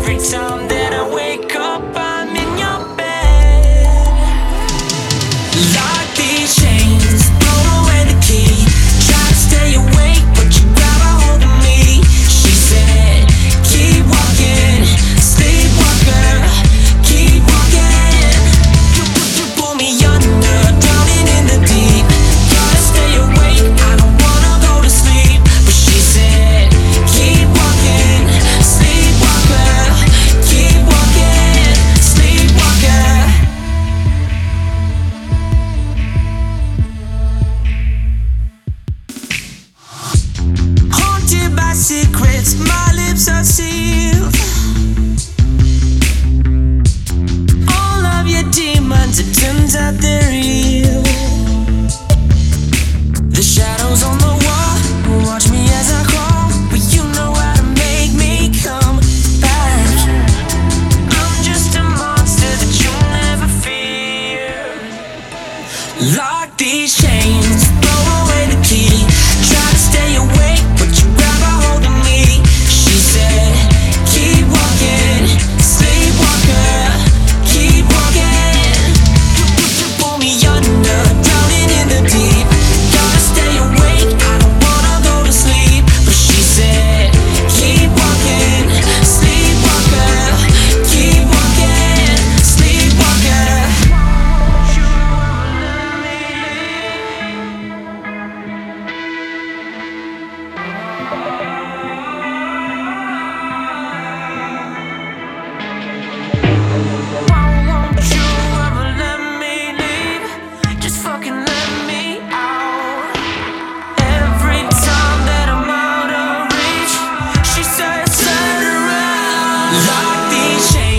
Every time that I wake up, I'm in your bed. Lock these chains, throw away the key. Try to stay awake, but you grab a hold of me. She said, keep walking, sleepwalker, keep walking. You pull me under, drowning in the deep. Gotta stay awake, I don't wanna go to sleep. But she said, keep walking, sleepwalker, keep walking, sleepwalker. Haunted by secrets, my lips are sealed. All of your demons, it turns out they're real. The shadows on the wall watch me as I crawl, but you know how to make me come back. I'm just a monster that you'll never fear. Lock these chains, throw away the key. Try to stay awake, but you grab a hold of me. She said, keep walking, sleepwalker, keep walking. You pull me under, drowning in the deep. Gotta stay awake, I don't wanna go to sleep. But she said, keep walking, sleepwalker, keep walking, sleepwalker. Won't you ever let me leave? Just fucking let me out. Every time that I'm out of reach, she says, turn around. Lock these chains.